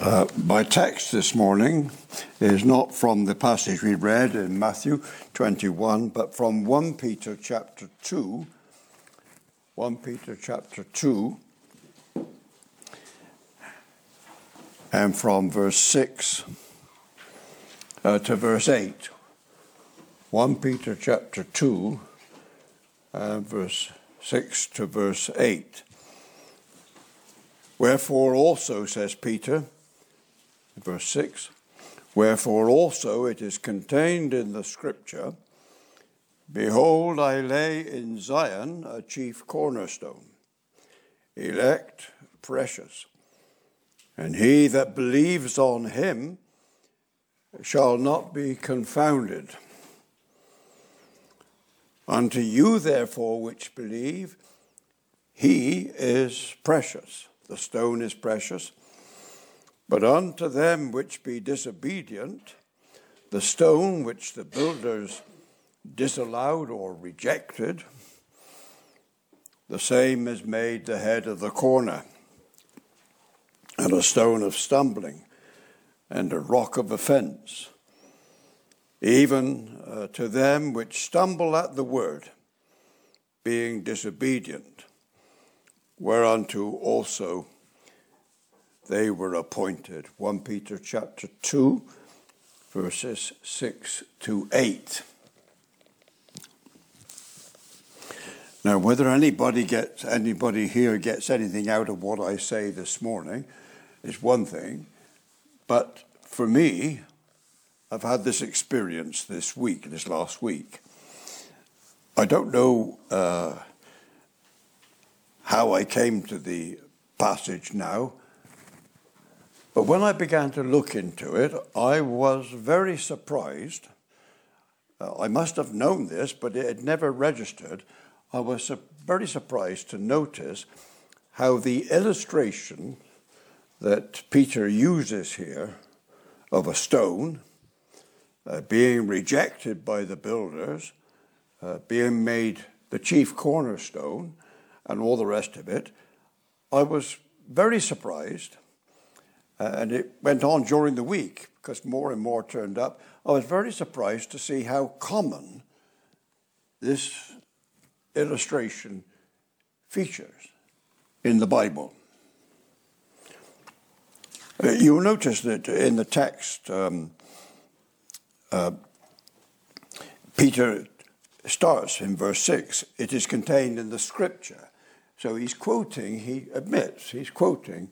My text this morning is not from the passage we read in Matthew 21, but from 1 Peter chapter 2. 1 Peter chapter 2, and from verse 6 to verse 8. 1 Peter chapter 2, verse 6 to verse 8. Wherefore also, says Peter, verse 6, wherefore also it is contained in the Scripture, behold, I lay in Zion a chief cornerstone, elect, precious, and he that believes on him shall not be confounded. Unto you, therefore, which believe, he is precious. The stone is precious. But unto them which be disobedient, the stone which the builders disallowed or rejected, the same is made the head of the corner, and a stone of stumbling, and a rock of offense, even to them which stumble at the word, being disobedient, whereunto also they were appointed. 1 Peter chapter 2, verses 6 to 8. Now, whether anybody here gets anything out of what I say this morning is one thing, but for me, I've had this experience this last week. I don't know how I came to the passage now, but when I began to look into it, I was very surprised. I must have known this, but it had never registered. I was very surprised to notice how the illustration that Peter uses here of a stone being rejected by the builders, being made the chief cornerstone, and all the rest of it, I was very surprised. And it went on during the week because more and more turned up. I was very surprised to see how common this illustration features in the Bible. You'll notice that in the text, Peter starts in verse 6. It is contained in the Scripture. So he admits he's quoting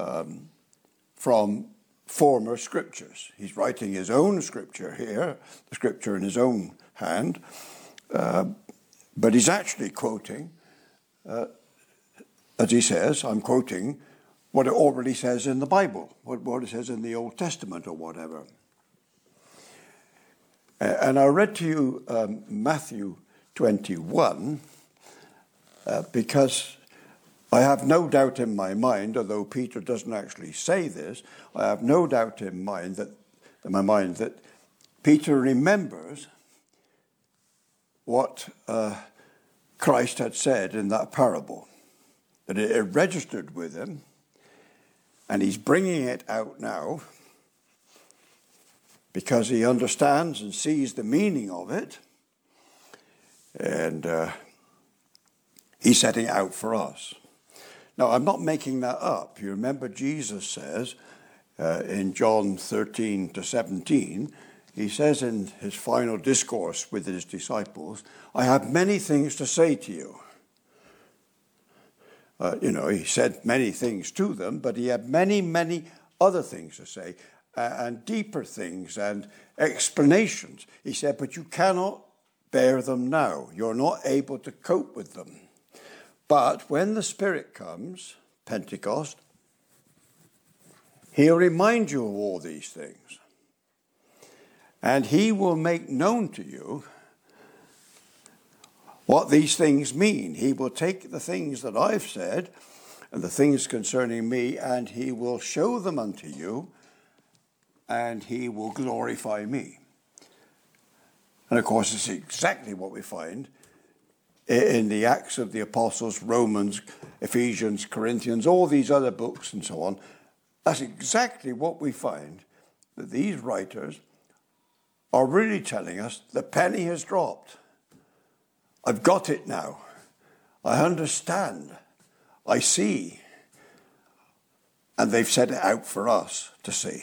from former scriptures. He's writing his own scripture here, the scripture in his own hand, but he's actually quoting, as he says, I'm quoting what it already says in the Bible, what it says in the Old Testament or whatever. And I read to you Matthew 21 because I have no doubt in my mind, although Peter doesn't actually say this, I have no doubt in my mind that Peter remembers what Christ had said in that parable, that it registered with him, and he's bringing it out now because he understands and sees the meaning of it, and he's setting it out for us. Now, I'm not making that up. You remember Jesus says in John 13 to 17, he says in his final discourse with his disciples, I have many things to say to you. He said many things to them, but he had many, many other things to say, and deeper things and explanations. He said, but you cannot bear them now. You're not able to cope with them. But when the Spirit comes, Pentecost, he'll remind you of all these things. And he will make known to you what these things mean. He will take the things that I've said and the things concerning me, and he will show them unto you, and he will glorify me. And of course, it's exactly what we find in the Acts of the Apostles, Romans, Ephesians, Corinthians, all these other books and so on. That's exactly what we find, that these writers are really telling us the penny has dropped. I've got it now. I understand. I see. And they've set it out for us to see.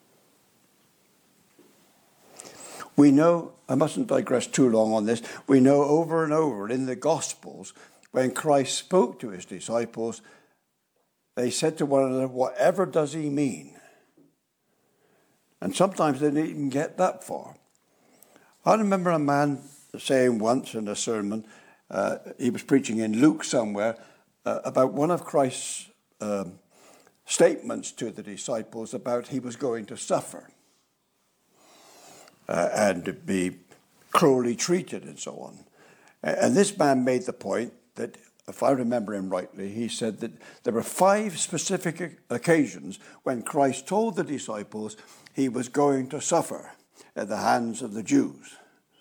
We know, I mustn't digress too long on this, we know over and over in the Gospels, when Christ spoke to his disciples, they said to one another, whatever does he mean? And sometimes they didn't even get that far. I remember a man saying once in a sermon, he was preaching in Luke somewhere, about one of Christ's statements to the disciples about he was going to suffer and be cruelly treated and so on. And this man made the point that, if I remember him rightly, he said that there were 5 specific occasions when Christ told the disciples he was going to suffer at the hands of the Jews.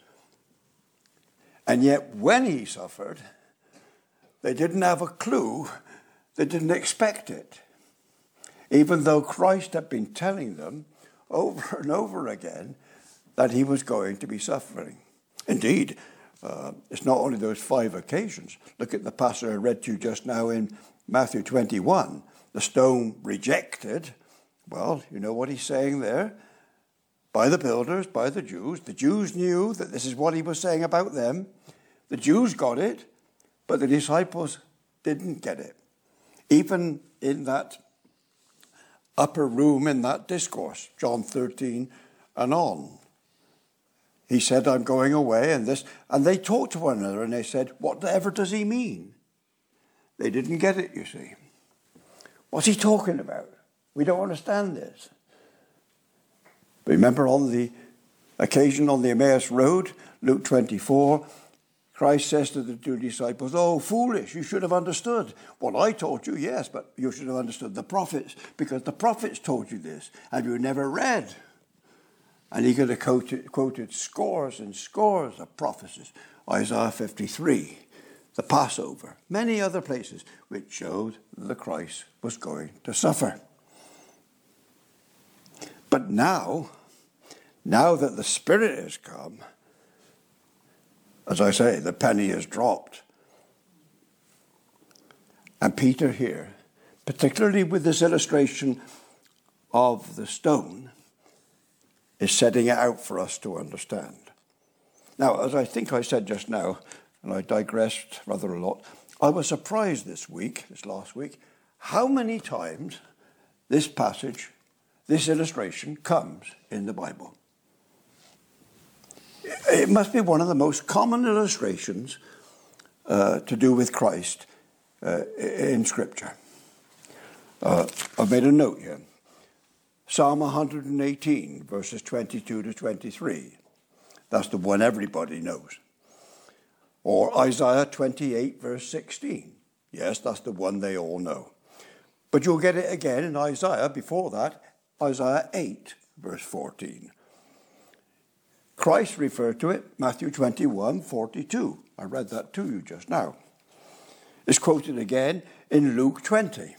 And yet when he suffered, they didn't have a clue, they didn't expect it. Even though Christ had been telling them over and over again that he was going to be suffering. Indeed, it's not only those 5 occasions. Look at the passage I read to you just now in Matthew 21. The stone rejected. Well, you know what he's saying there? By the builders, by the Jews. The Jews knew that this is what he was saying about them. The Jews got it, but the disciples didn't get it. Even in that upper room in that discourse, John 13 and on. He said, I'm going away, and this. And they talked to one another, and they said, whatever does he mean? They didn't get it, you see. What's he talking about? We don't understand this. Remember on the occasion on the Emmaus Road, Luke 24, Christ says to the 2 disciples, oh, foolish, you should have understood. What I told you, yes, but you should have understood the prophets, because the prophets told you this, and you never read. And he could have quoted scores and scores of prophecies. Isaiah 53, the Passover, many other places which showed that the Christ was going to suffer. But now that the Spirit has come, as I say, the penny has dropped. And Peter here, particularly with this illustration of the stone, is setting it out for us to understand. Now, as I think I said just now, and I digressed rather a lot, I was surprised this last week, how many times this passage, this illustration comes in the Bible. It must be one of the most common illustrations to do with Christ in Scripture. I've made a note here. Psalm 118, verses 22 to 23. That's the one everybody knows. Or Isaiah 28, verse 16. Yes, that's the one they all know. But you'll get it again in Isaiah, before that, Isaiah 8, verse 14. Christ referred to it, Matthew 21, 42. I read that to you just now. It's quoted again in Luke 20.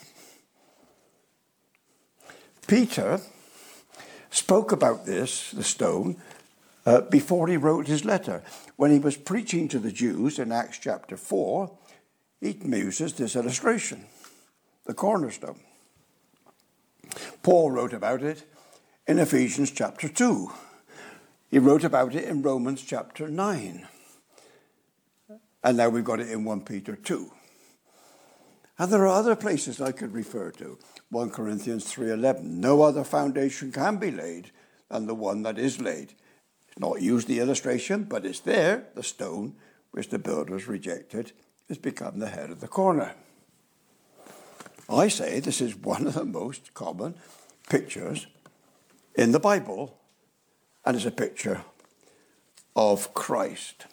Peter spoke about this, the stone, before he wrote his letter. When he was preaching to the Jews in Acts chapter 4, he uses this illustration, the cornerstone. Paul wrote about it in Ephesians chapter 2. He wrote about it in Romans chapter 9. And now we've got it in 1 Peter 2. And there are other places I could refer to. 1 Corinthians 3:11. No other foundation can be laid than the one that is laid. It's not used the illustration, but it's there. The stone, which the builders rejected, has become the head of the corner. I say this is one of the most common pictures in the Bible, and it's a picture of Christ.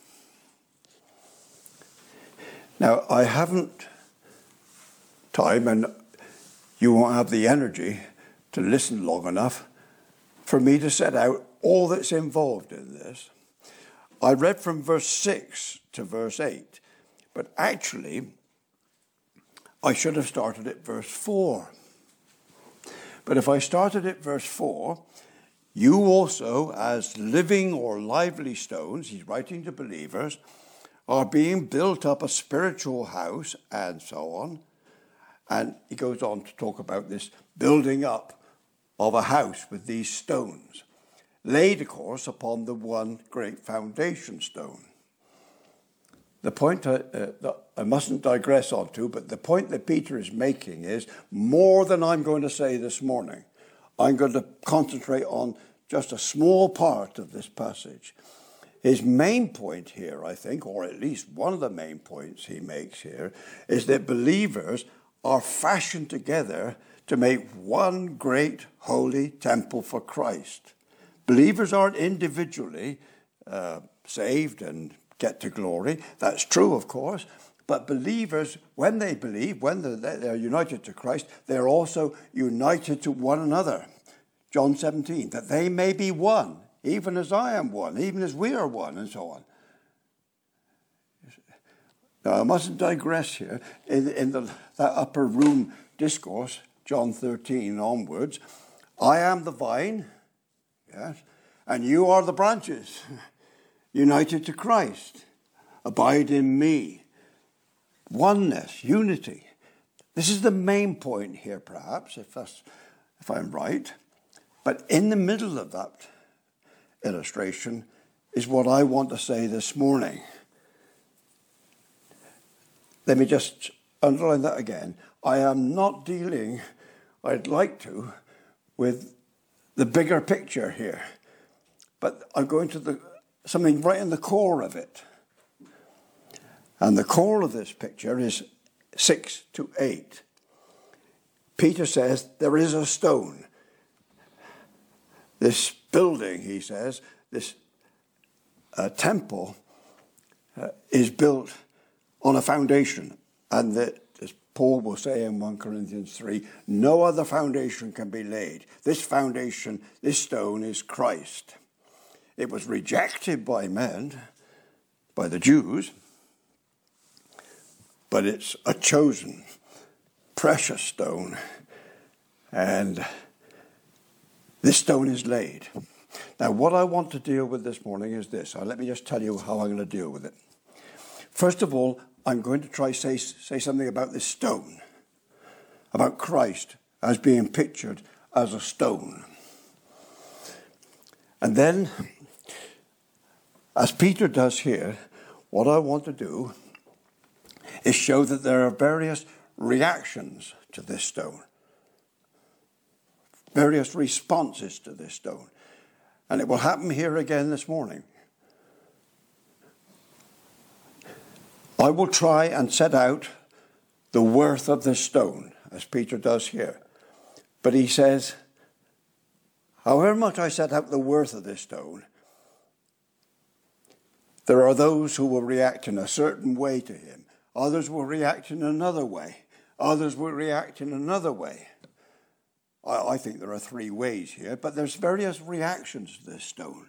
Now, I haven't time, and you won't have the energy to listen long enough for me to set out all that's involved in this. I read from verse 6 to verse 8, but actually I should have started at verse 4. But if I started at verse 4, you also, as living or lively stones, he's writing to believers, are being built up a spiritual house, and so on. And he goes on to talk about this building up of a house with these stones, laid, of course, upon the one great foundation stone. The point that I mustn't digress onto, but the point that Peter is making is more than I'm going to say this morning. I'm going to concentrate on just a small part of this passage. His main point here, I think, or at least one of the main points he makes here, is that believers are fashioned together to make one great holy temple for Christ. Believers aren't individually saved and get to glory. That's true, of course. But believers, when they believe, when they're united to Christ, they're also united to one another. John 17, that they may be one, even as I am one, even as we are one, and so on. Now, I mustn't digress here. In that upper room discourse, John 13 onwards, I am the vine, yes, and you are the branches, united to Christ. Abide in me. Oneness, unity. This is the main point here, perhaps, if I'm right. But in the middle of that illustration is what I want to say this morning. Let me just underline that again. I am not dealing, I'd like to, with the bigger picture here. But I'm going to something right in the core of it. And the core of this picture is 6 to 8. Peter says there is a stone. This building, he says, this temple is built on a foundation. And that, as Paul will say in 1 Corinthians 3, no other foundation can be laid. This foundation, this stone is Christ. It was rejected by men, by the Jews, but it's a chosen, precious stone. And this stone is laid. Now, what I want to deal with this morning is this. Let me just tell you how I'm going to deal with it. First of all, I'm going to try say something about this stone, about Christ as being pictured as a stone. And then, as Peter does here, what I want to do is show that there are various reactions to this stone, various responses to this stone. And it will happen here again this morning. I will try and set out the worth of this stone, as Peter does here. But he says, however much I set out the worth of this stone, there are those who will react in a certain way to him. Others will react in another way. Others will react in another way. I think there are 3 ways here, but there's various reactions to this stone.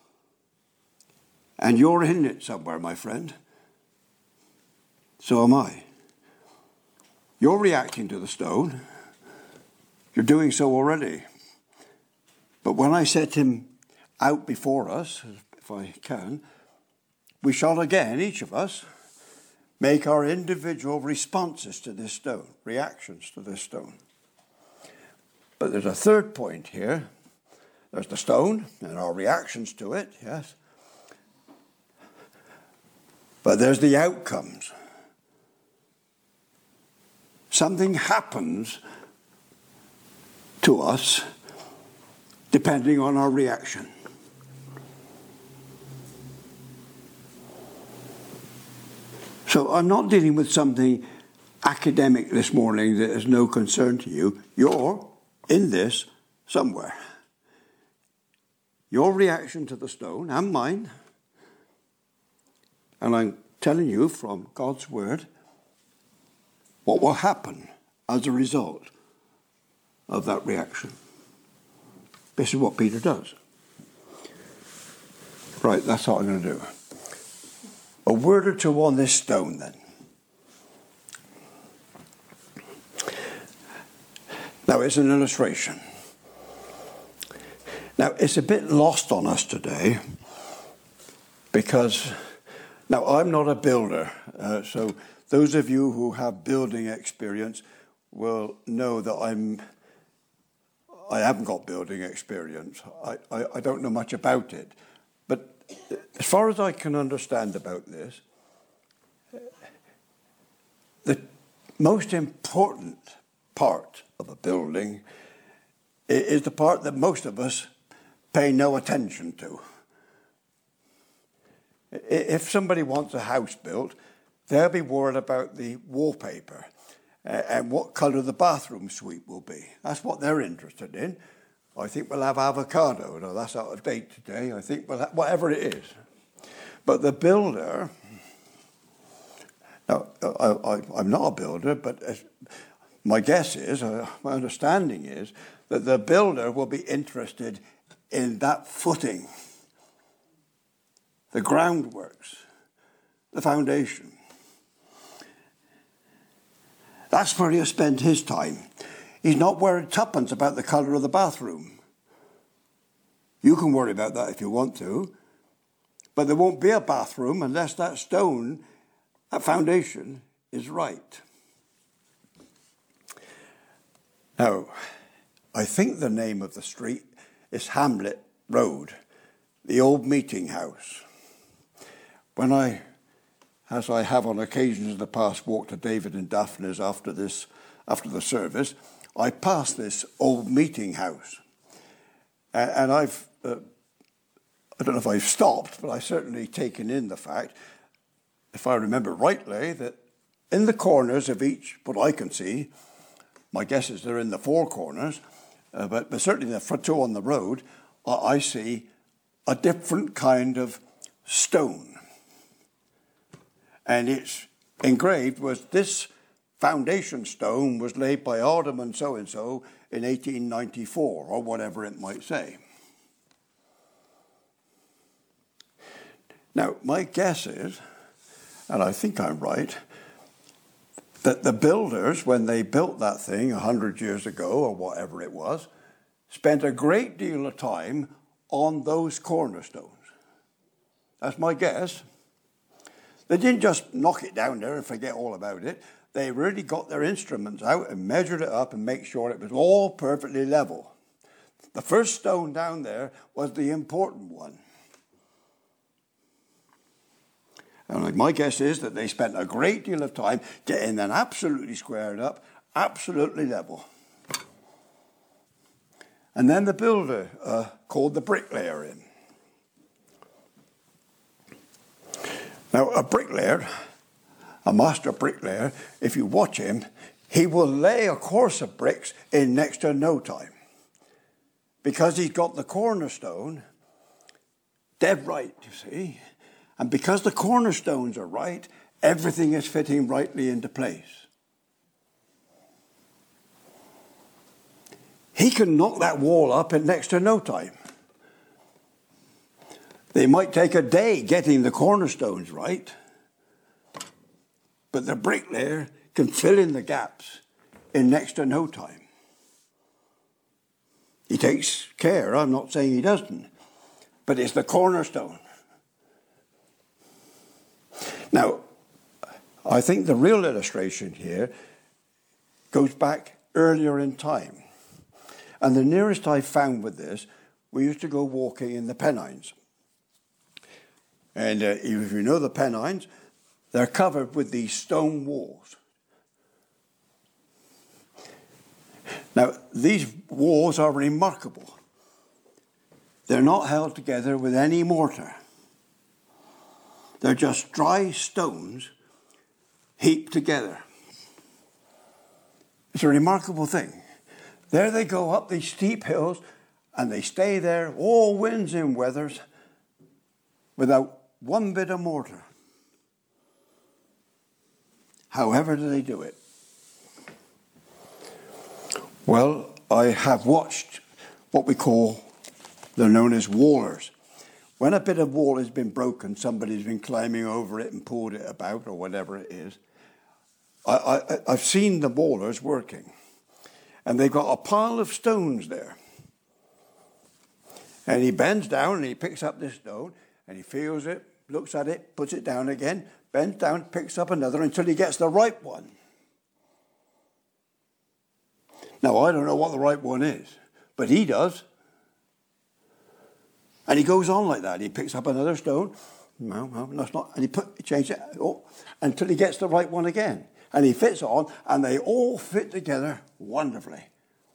And you're in it somewhere, my friend. So am I. You're reacting to the stone. You're doing so already. But when I set him out before us, if I can, we shall again, each of us, make our individual responses to this stone, reactions to this stone. But there's a third point here. There's the stone and our reactions to it, yes. But there's the outcomes. Something happens to us depending on our reaction. So I'm not dealing with something academic this morning that is no concern to you. You're in this somewhere. Your reaction to the stone and mine, and I'm telling you from God's word what will happen as a result of that reaction. This is what Peter does. Right, that's what I'm going to do. A word or two on this stone then. Now, it's an illustration. Now, it's a bit lost on us today because, now, I'm not a builder, so those of you who have building experience will know that I haven't got building experience. I don't know much about it. But as far as I can understand about this, the most important part of a building is the part that most of us pay no attention to. If somebody wants a house built, they'll be worried about the wallpaper and what colour the bathroom suite will be. That's what they're interested in. I think we'll have avocado. No, that's out of date today. I think we'll have whatever it is. But the builder, now, I'm not a builder, but my guess is, my understanding is, that the builder will be interested in that footing, the groundworks, the foundation. That's where he'll spend his time. He's not worried tuppence about the colour of the bathroom. You can worry about that if you want to, but there won't be a bathroom unless that stone, that foundation, is right. Now, I think the name of the street is Hamlet Road, the old meeting house. When as I have on occasions in the past, walked to David and Daphne's after the service, I passed this old meeting house. And I don't know if I've stopped, but I've certainly taken in the fact, if I remember rightly, that in the corners of each, what I can see, my guess is they're in the four corners, but certainly the front two on the road, I see a different kind of stone. And it's engraved with this foundation stone was laid by Alderman so-and-so in 1894, or whatever it might say. Now, my guess is, and I think I'm right, that the builders, when they built that thing 100 years ago, or whatever it was, spent a great deal of time on those cornerstones. That's my guess. They didn't just knock it down there and forget all about it. They really got their instruments out and measured it up and make sure it was all perfectly level. The first stone down there was the important one. And my guess is that they spent a great deal of time getting them absolutely squared up, absolutely level. And then the builder called the bricklayer in. Now, a bricklayer, a master bricklayer, if you watch him, he will lay a course of bricks in next to no time. Because he's got the cornerstone dead right, you see. And because the cornerstones are right, everything is fitting rightly into place. He can knock that wall up in next to no time. They might take a day getting the cornerstones right, but the bricklayer can fill in the gaps in next to no time. He takes care, I'm not saying he doesn't, but it's the cornerstone. Now, I think the real illustration here goes back earlier in time. And the nearest I found with this, we used to go walking in the Pennines. And if you know the Pennines, they're covered with these stone walls. Now, these walls are remarkable. They're not held together with any mortar. They're just dry stones heaped together. It's a remarkable thing. There they go up these steep hills, and they stay there, all winds and weathers, without one bit of mortar. However do they do it? Well, I have watched what we call, they're known as wallers. When a bit of wall has been broken, somebody's been climbing over it and pulled it about, or whatever it is. I've seen the wallers working. And they've got a pile of stones there. And he bends down and he picks up this stone and he feels it, looks at it, puts it down again, bends down, picks up another until he gets the right one. Now, I don't know what the right one is, but he does. And he goes on like that. He picks up another stone. No, that's not. And he changes it until he gets the right one again. And he fits on, and they all fit together wonderfully.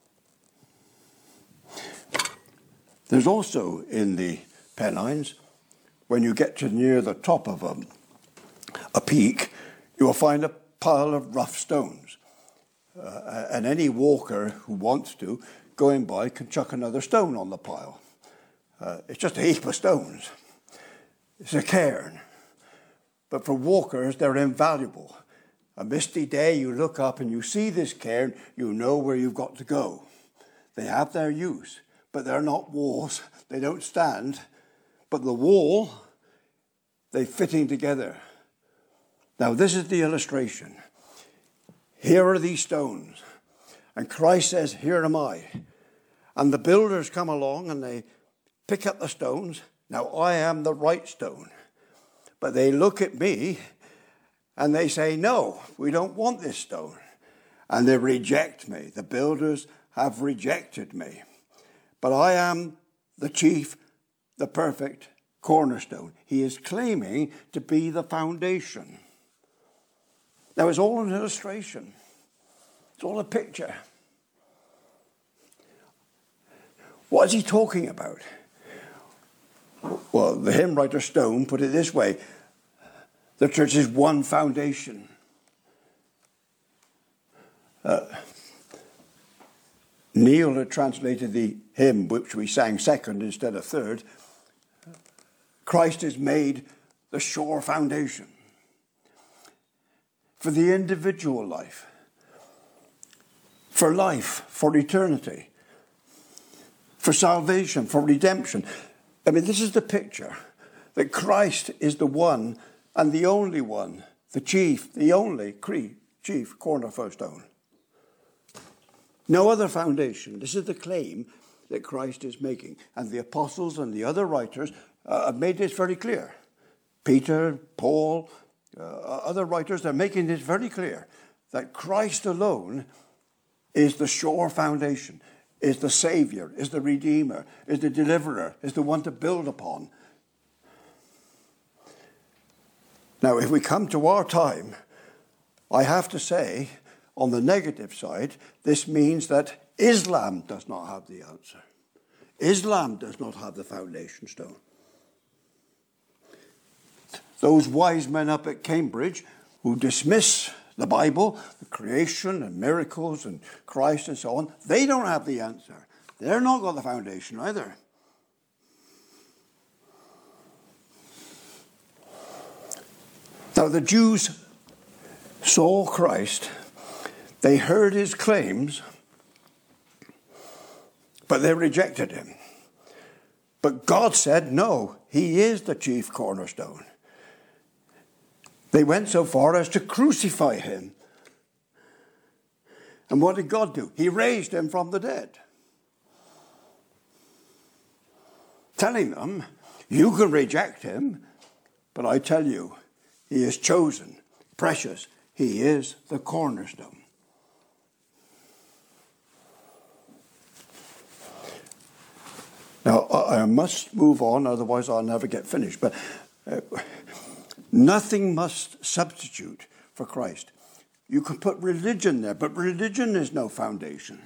There's also in the Pennines, when you get to near the top of a peak, you will find a pile of rough stones. And any walker who wants to, going by, can chuck another stone on the pile. It's just a heap of stones. It's a cairn. But for walkers, they're invaluable. A misty day, you look up and you see this cairn, you know where you've got to go. They have their use, but they're not walls. They don't stand. But the wall, they're fitting together. Now, this is the illustration. Here are these stones. And Christ says, here am I. And the builders come along and they pick up the stones. Now, I am the right stone. But they look at me and they say, no, we don't want this stone. And they reject me. The builders have rejected me. But I am the chief, the perfect cornerstone. He is claiming to be the foundation. Now, it's all an illustration. It's all a picture. What is he talking about? Well, the hymn writer Stone put it this way. The church is one foundation. Neil had translated the hymn, which we sang second instead of third. Christ is made the sure foundation for the individual life, for eternity, for salvation, for redemption. I mean, this is the picture that Christ is the one and the only one, the chief, the only chief cornerstone. No other foundation. This is the claim that Christ is making. And the apostles and the other writers have made this very clear. Peter, Paul, other writers are making this very clear, that Christ alone is the sure foundation, is the Savior, is the Redeemer, is the Deliverer, is the one to build upon. Now, if we come to our time, I have to say, on the negative side, this means that Islam does not have the answer. Islam does not have the foundation stone. Those wise men up at Cambridge who dismiss the Bible, the creation and miracles and Christ and so on, they don't have the answer. They're not got the foundation either. Now, the Jews saw Christ, they heard his claims, but they rejected him. But God said, no, he is the chief cornerstone. They went so far as to crucify him. And what did God do? He raised him from the dead. Telling them, you can reject him, but I tell you, he is chosen, precious. He is the cornerstone. Now, I must move on, otherwise I'll never get finished. But nothing must substitute for Christ. You can put religion there, but religion is no foundation.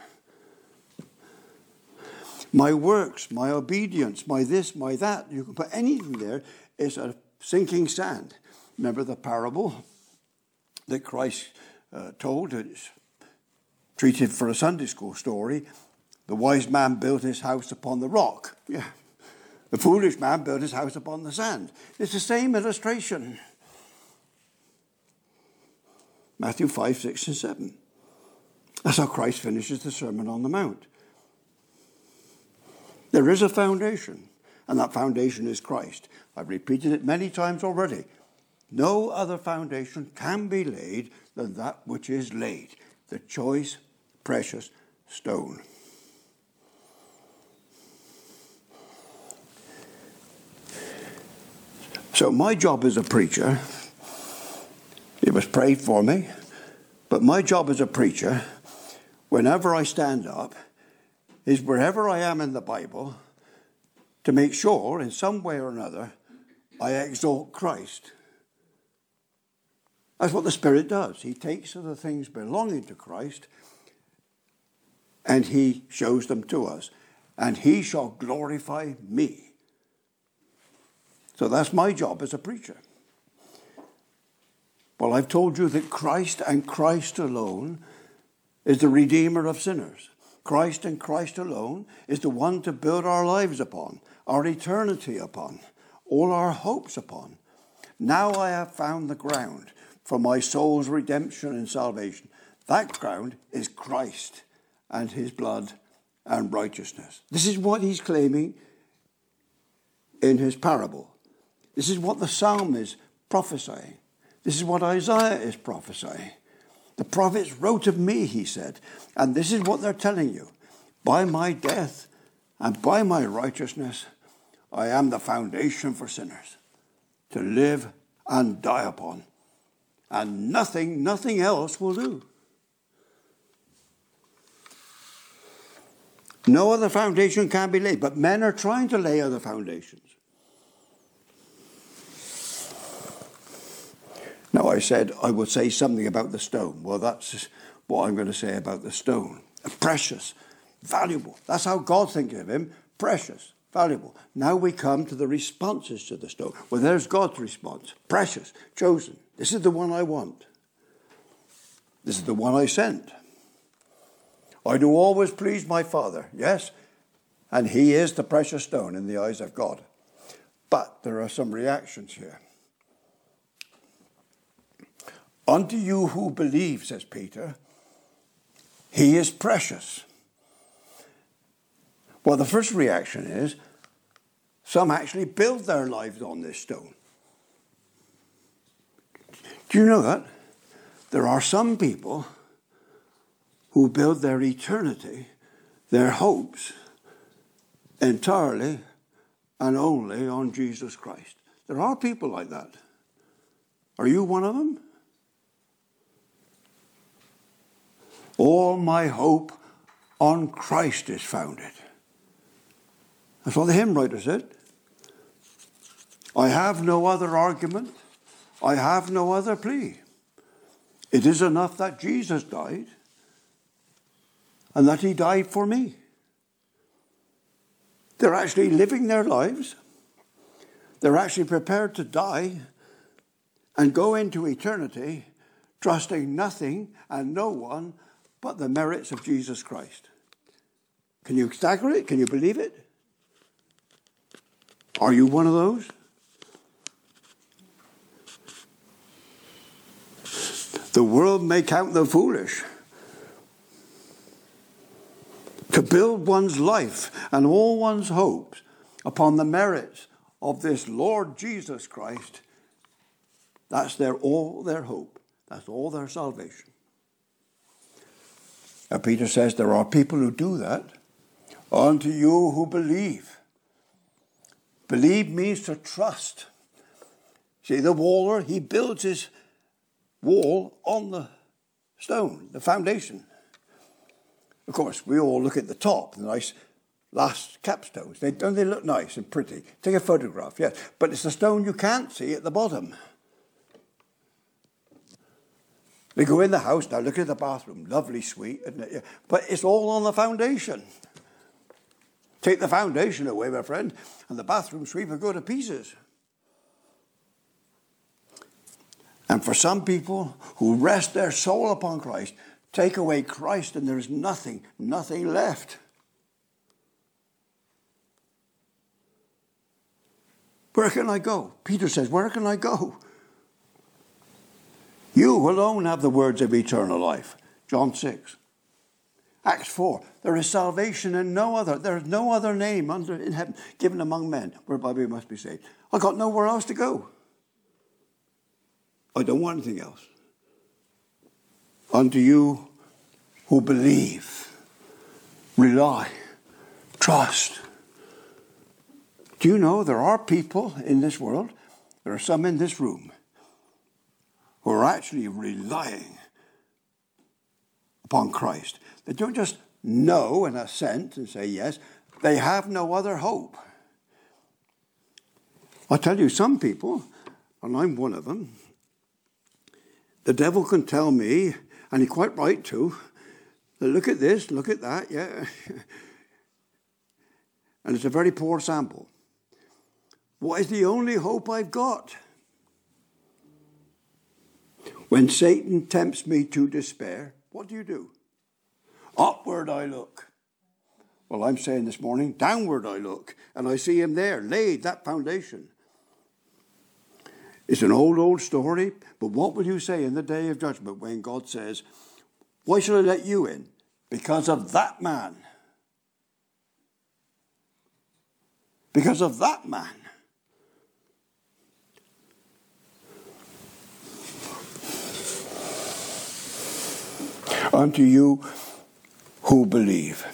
My works, my obedience, my this, my that, you can put anything there, is a sinking sand. Remember the parable that Christ told? It's treated for a Sunday school story. The wise man built his house upon the rock. Yeah. The foolish man built his house upon the sand. It's the same illustration. Matthew 5, 6, and 7. That's how Christ finishes the Sermon on the Mount. There is a foundation, and that foundation is Christ. I've repeated it many times already. No other foundation can be laid than that which is laid. The choice, precious, stone. So my job as a preacher, it was prayed for me, but my job as a preacher, whenever I stand up, is wherever I am in the Bible, to make sure, in some way or another, I exalt Christ. That's what the Spirit does. He takes the things belonging to Christ and he shows them to us. And he shall glorify me. So that's my job as a preacher. Well, I've told you that Christ and Christ alone is the Redeemer of sinners. Christ and Christ alone is the one to build our lives upon, our eternity upon, all our hopes upon. Now I have found the ground for my soul's redemption and salvation. That ground is Christ and his blood and righteousness. This is what he's claiming in his parable. This is what the psalm is prophesying. This is what Isaiah is prophesying. The prophets wrote of me, he said, and this is what they're telling you. By my death and by my righteousness, I am the foundation for sinners to live and die upon. And nothing else will do. No other foundation can be laid, but men are trying to lay other foundations. Now, I said I would say something about the stone. Well, that's what I'm going to say about the stone. Precious, valuable. That's how God thinks of him. Precious, valuable. Now we come to the responses to the stone. Well, there's God's response. Precious, chosen. This is the one I want. This is the one I sent. I do always please my Father. Yes, and he is the precious stone in the eyes of God. But there are some reactions here. Unto you who believe, says Peter, he is precious. Well, the first reaction is some actually build their lives on this stone. Do you know that? There are some people who build their eternity, their hopes, entirely and only on Jesus Christ. There are people like that. Are you one of them? All my hope on Christ is founded. That's what the hymn writer said. I have no other argument. I have no other plea. It is enough that Jesus died and that he died for me. They're actually living their lives. They're actually prepared to die and go into eternity trusting nothing and no one but the merits of Jesus Christ. Can you stagger it? Can you believe it? Are you one of those? The world may count them foolish to build one's life and all one's hopes upon the merits of this Lord Jesus Christ. That's all their hope. That's all their salvation. Now Peter says there are people who do that. Unto you who believe. Believe means to trust. See, the waller, he builds his wall on the stone, the foundation. Of course, we all look at the top, the nice last capstones. Don't they look nice and pretty? Take a photograph, yes. But it's the stone you can't see at the bottom. We go in the house, now look at the bathroom. Lovely suite, isn't it? But it's all on the foundation. Take the foundation away, my friend, and the bathroom suite will go to pieces. And for some people who rest their soul upon Christ, take away Christ and there's nothing left. Where can I go? Peter says, where can I go? You alone have the words of eternal life. John 6. Acts 4. There is salvation in no other. There is no other name in heaven given among men whereby we must be saved. I've got nowhere else to go. I don't want anything else. Unto you who believe. rely, trust. Do you know there are people in this world, there are some in this room, who are actually relying upon Christ. They don't just know and assent and say yes. They have no other hope. I tell you, some people, and I'm one of them, the devil can tell me, and he's quite right to, look at this, look at that, yeah. And it's a very poor sample. What is the only hope I've got? When Satan tempts me to despair, what do? Upward I look. Well, I'm saying this morning, downward I look, and I see him there, laid, that foundation. It's an old story, but what will you say in the day of judgment when God says, why should I let you in? Because of that man. Because of that man. Unto you who believe.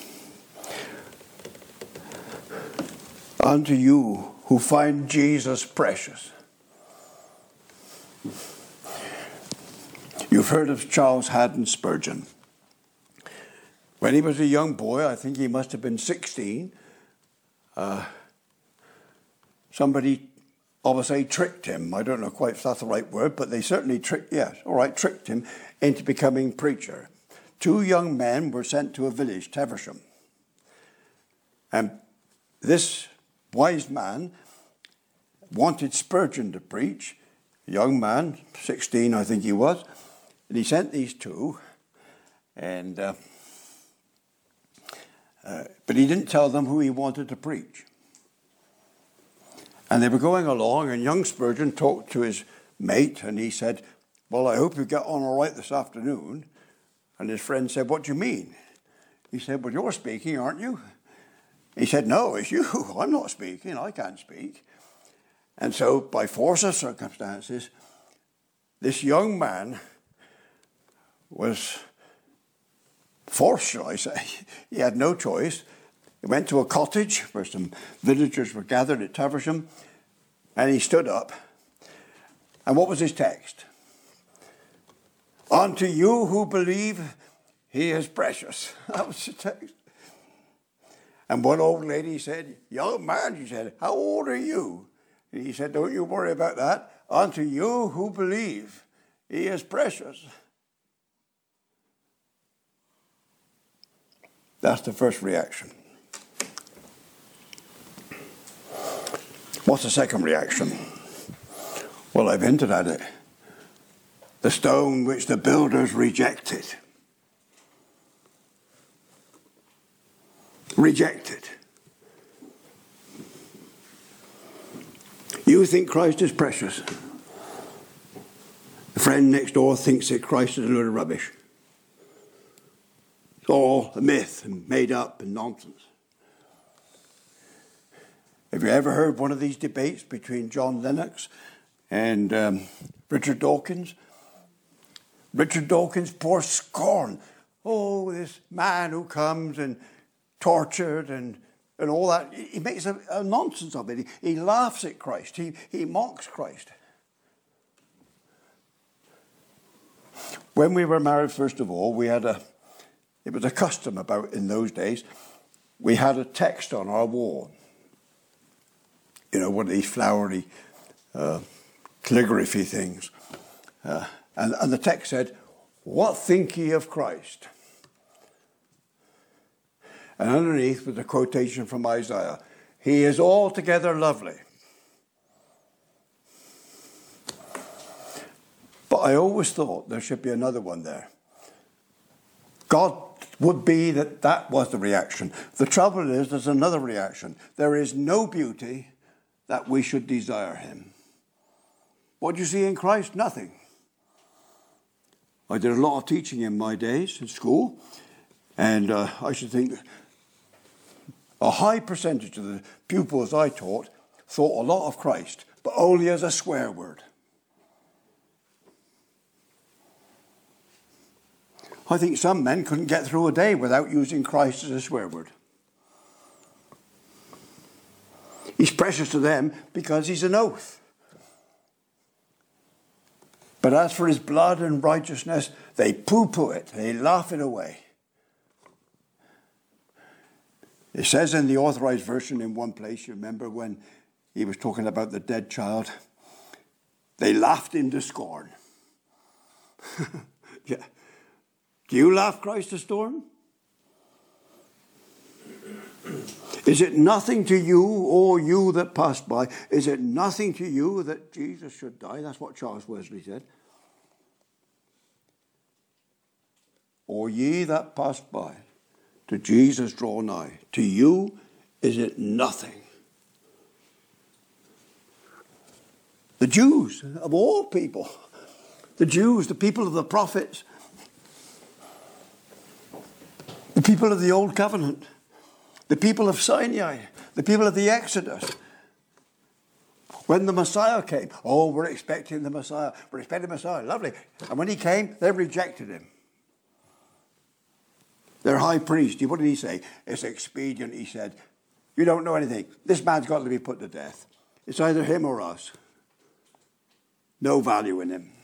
Unto you who find Jesus precious. You've heard of Charles Haddon Spurgeon. When he was a young boy, I think he must have been 16, somebody, I would say, tricked him. I don't know quite if that's the right word, but they certainly tricked him into becoming preacher. 2 young men were sent to a village, Teversham. And this wise man wanted Spurgeon to preach, a young man, 16 I think he was, and he sent these 2, and but he didn't tell them who he wanted to preach. And they were going along, and young Spurgeon talked to his mate, and he said, well, I hope you get on all right this afternoon. And his friend said, what do you mean? He said, well, you're speaking, aren't you? He said, no, it's you. I'm not speaking. I can't speak. And so, by force of circumstances, this young man was forced, shall I say. He had no choice. He went to a cottage where some villagers were gathered at Teversham, and he stood up. And what was his text? Unto you who believe, he is precious. That was the text. And one old lady said, young man, she said, how old are you? And he said, don't you worry about that. Unto you who believe, he is precious. That's the first reaction. What's the second reaction? Well, I've hinted at it. The stone which the builders rejected. Rejected. You think Christ is precious. The friend next door thinks that Christ is a load of rubbish. It's all a myth and made up and nonsense. Have you ever heard one of these debates between John Lennox and Richard Dawkins? Richard Dawkins pours scorn. Oh, this man who comes and tortured and all that. He makes a nonsense of it. He laughs at Christ. He mocks Christ. When we were married, first of all, it was a custom about in those days, we had a text on our wall. You know, one of these flowery calligraphy things. And the text said, what think ye of Christ? And underneath was a quotation from Isaiah. He is altogether lovely. But I always thought there should be another one there. God would be that was the reaction. The trouble is there's another reaction. There is no beauty that we should desire him. What do you see in Christ? Nothing. I did a lot of teaching in my days in school, and I should think a high percentage of the pupils I taught thought a lot of Christ, but only as a swear word. I think some men couldn't get through a day without using Christ as a swear word. He's precious to them because he's an oath. But as for his blood and righteousness, they poo-poo it. They laugh it away. It says in the Authorized Version in one place, you remember when he was talking about the dead child, they laughed him to scorn. Yeah. Do you laugh Christ to scorn? Is it nothing to you, or you that passed by? Is it nothing to you that Jesus should die? That's what Charles Wesley said. Or ye that passed by, to Jesus draw nigh. To you is it nothing. The Jews, of all people, the Jews, the people of the prophets, the people of the Old Covenant, the people of Sinai, the people of the Exodus. When the Messiah came, we're expecting the Messiah. We're expecting the Messiah. Lovely. And when he came, they rejected him. Their high priest, what did he say? It's expedient, he said. You don't know anything. This man's got to be put to death. It's either him or us. No value in him.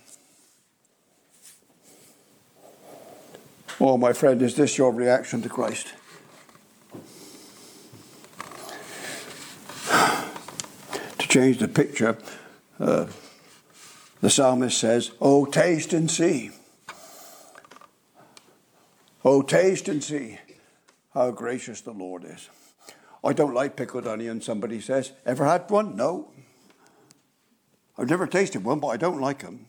Oh, my friend, is this your reaction to Christ? To change the picture, the psalmist says, "Oh, taste and see. Oh, taste and see how gracious the Lord is." I don't like pickled onion, somebody says. Ever had one? No. I've never tasted one, but I don't like them.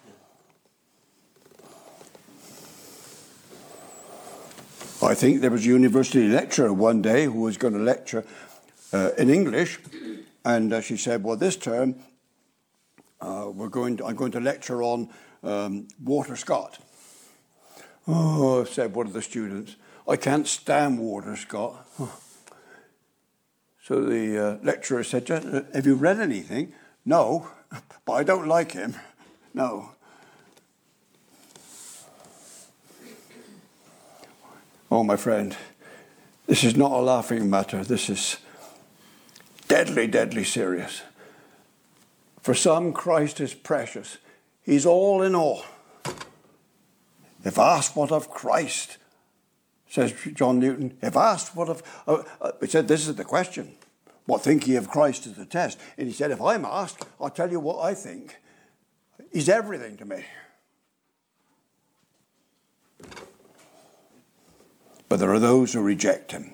I think there was a university lecturer one day who was going to lecture in English, and she said, well, this term I'm going to lecture on Walter Scott. Oh, said one of the students, I can't stand Walter Scott. So the lecturer said, have you read anything? No, but I don't like him. No. Oh, my friend, this is not a laughing matter. This is deadly, deadly serious. For some, Christ is precious. He's all in all. If asked what of Christ, says John Newton, if asked what of... he said, this is the question. What think ye of Christ is the test. And he said, if I'm asked, I'll tell you what I think. He's everything to me. But there are those who reject him.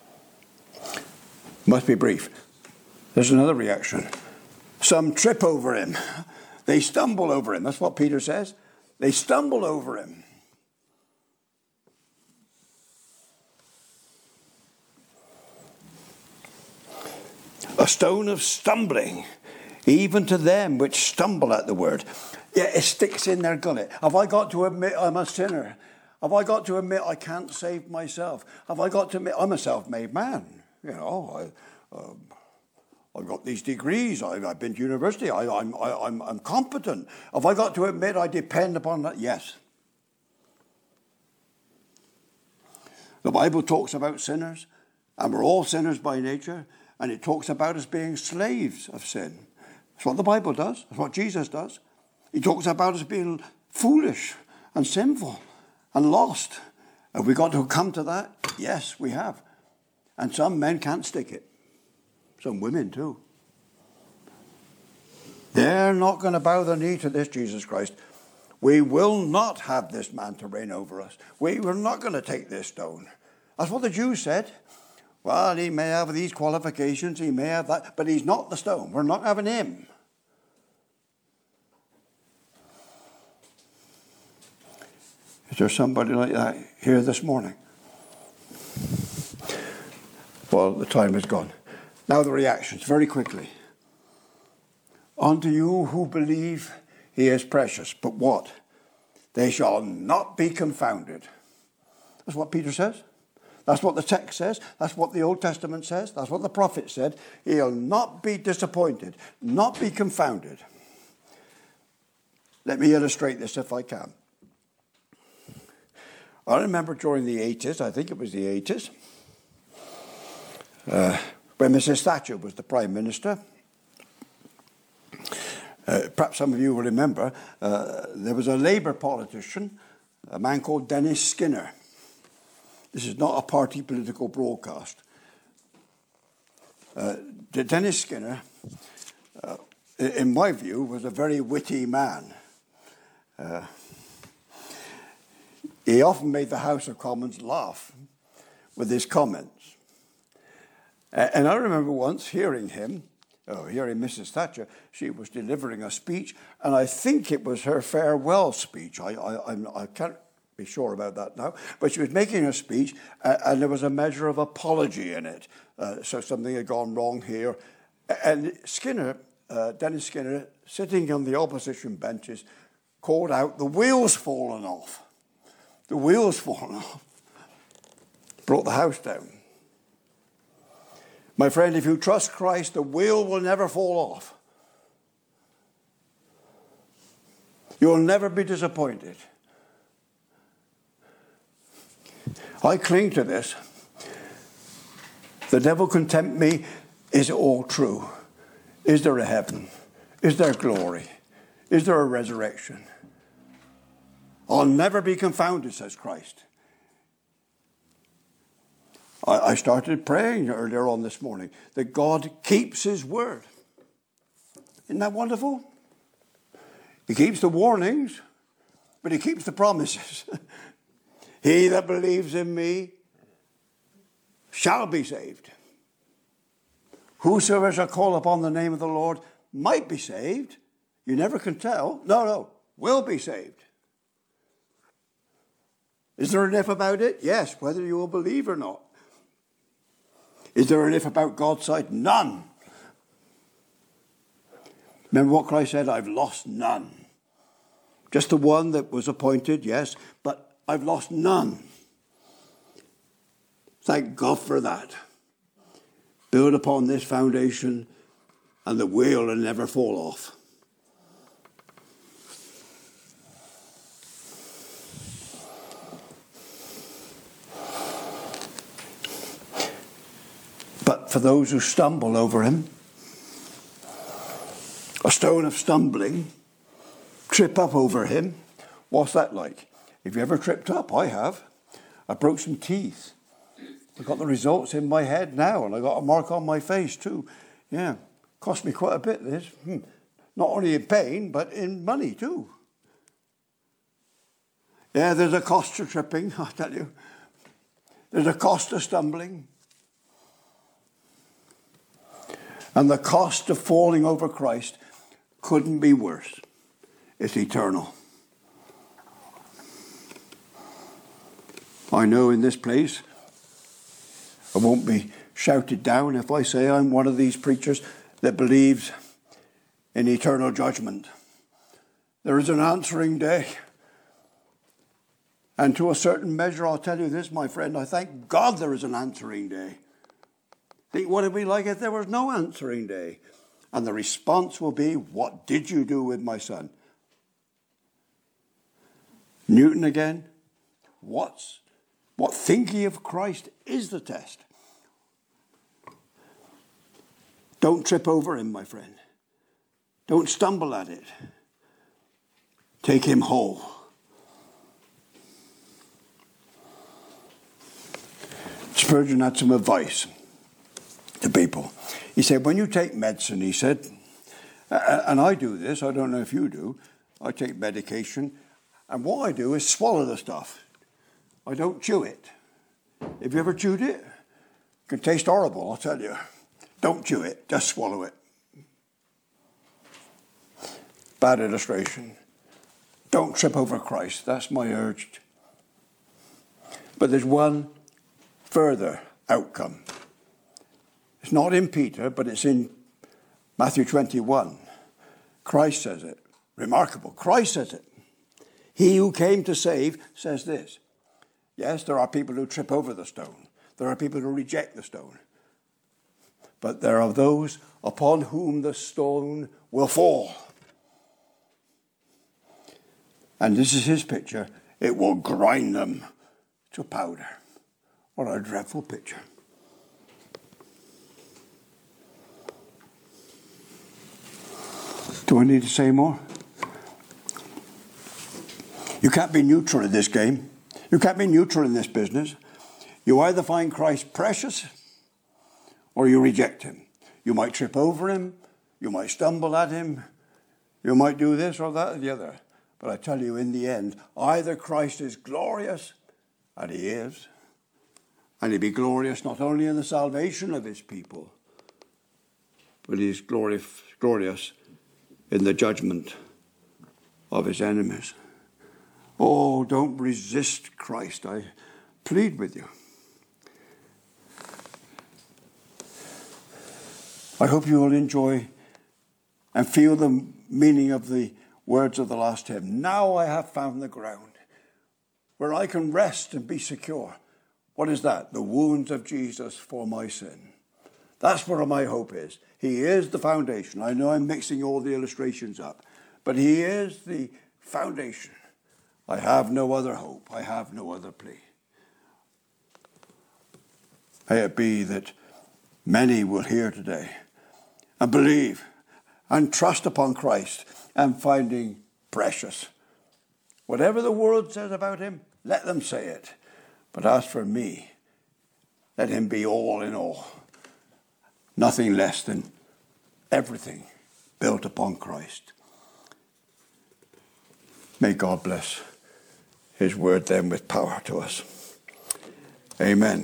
Must be brief. There's another reaction. Some trip over him. They stumble over him. That's what Peter says. They stumble over him. A stone of stumbling, even to them which stumble at the word. Yeah, it sticks in their gullet. Have I got to admit I'm a sinner? Have I got to admit I can't save myself? Have I got to admit I'm a self-made man? You know, I've got these degrees. I've been to university. I'm competent. Have I got to admit I depend upon that? Yes. The Bible talks about sinners, and we're all sinners by nature, and it talks about us being slaves of sin. That's what the Bible does. That's what Jesus does. He talks about us being foolish and sinful and lost. Have we got to come to that? Yes, we have. And some men can't stick it. Some women too. They're not going to bow the knee to this Jesus Christ. We will not have this man to reign over us. We were not going to take this stone. That's what the Jews said. Well, he may have these qualifications, he may have that, but he's not the stone. We're not having him. Is there somebody like that here this morning? Well, the time is gone. Now the reactions, very quickly. Unto you who believe he is precious. But what? They shall not be confounded. That's what Peter says. That's what the text says. That's what the Old Testament says. That's what the prophet said. He'll not be disappointed, not be confounded. Let me illustrate this if I can. I remember during the 80s, I think it was the 80s, when Mrs. Thatcher was the Prime Minister. Perhaps some of you will remember, there was a Labour politician, a man called Dennis Skinner. This is not a party political broadcast. Dennis Skinner, in my view, was a very witty man. He often made the House of Commons laugh with his comments. And I remember once hearing Mrs. Thatcher. She was delivering a speech, and I think it was her farewell speech. I can't be sure about that now, but she was making a speech, and there was a measure of apology in it. So something had gone wrong here. And Dennis Skinner, sitting on the opposition benches, called out, "The wheel's fallen off. The wheel's fallen off." Brought the house down. My friend, if you trust Christ, the wheel will never fall off. You'll never be disappointed. I cling to this. The devil can tempt me. Is it all true? Is there a heaven? Is there glory? Is there a resurrection? I'll never be confounded, says Christ. I started praying earlier on this morning that God keeps his word. Isn't that wonderful? He keeps the warnings, but he keeps the promises. He that believes in me shall be saved. Whosoever shall call upon the name of the Lord might be saved. You never can tell. No, will be saved. Is there an if about it? Yes, whether you will believe or not. Is there an if about God's side? None. Remember what Christ said? I've lost none. Just the one that was appointed, yes, but I've lost none. Thank God for that. Build upon this foundation, and the wheel will never fall off. But for those who stumble over him, a stone of stumbling, trip up over him, what's that like? Have you ever tripped up? I have. I broke some teeth. I got the results in my head now, and I got a mark on my face too. Yeah, cost me quite a bit, this. Not only in pain, but in money too. Yeah, there's a cost to tripping, I tell you. There's a cost to stumbling. And the cost of falling over Christ couldn't be worse. It's eternal. I know in this place, I won't be shouted down if I say I'm one of these preachers that believes in eternal judgment. There is an answering day. And to a certain measure, I'll tell you this, my friend, I thank God there is an answering day. Think what it'd be like if there was no answering day. And the response will be, what did you do with my son? Newton again. What think ye of Christ is the test. Don't trip over him, my friend. Don't stumble at it. Take him whole. Spurgeon had some advice to people. He said, when you take medicine, he said, and I do this, I don't know if you do, I take medication, and what I do is swallow the stuff. I don't chew it. Have you ever chewed it? It can taste horrible, I'll tell you. Don't chew it, just swallow it. Bad illustration. Don't trip over Christ, that's my urge. But there's one further outcome. It's not in Peter, but it's in Matthew 21. Christ says it. Remarkable. Christ says it. He who came to save says this. Yes, there are people who trip over the stone. There are people who reject the stone. But there are those upon whom the stone will fall. And this is his picture. It will grind them to powder. What a dreadful picture. Do I need to say more? You can't be neutral in this game. You can't be neutral in this business. You either find Christ precious or you reject him. You might trip over him. You might stumble at him. You might do this or that or the other. But I tell you, in the end, either Christ is glorious, and he is, and he'll be glorious not only in the salvation of his people, but he is glorious in the judgment of his enemies. Oh, don't resist Christ, I plead with you. I hope you will enjoy and feel the meaning of the words of the last hymn. Now I have found the ground where I can rest and be secure. What is that? The wounds of Jesus for my sin. That's where my hope is. He is the foundation. I know I'm mixing all the illustrations up, but he is the foundation. I have no other hope. I have no other plea. May it be that many will hear today and believe and trust upon Christ and finding precious. Whatever the world says about him, let them say it. But as for me, let him be all in all. Nothing less than everything built upon Christ. May God bless his word then with power to us. Amen.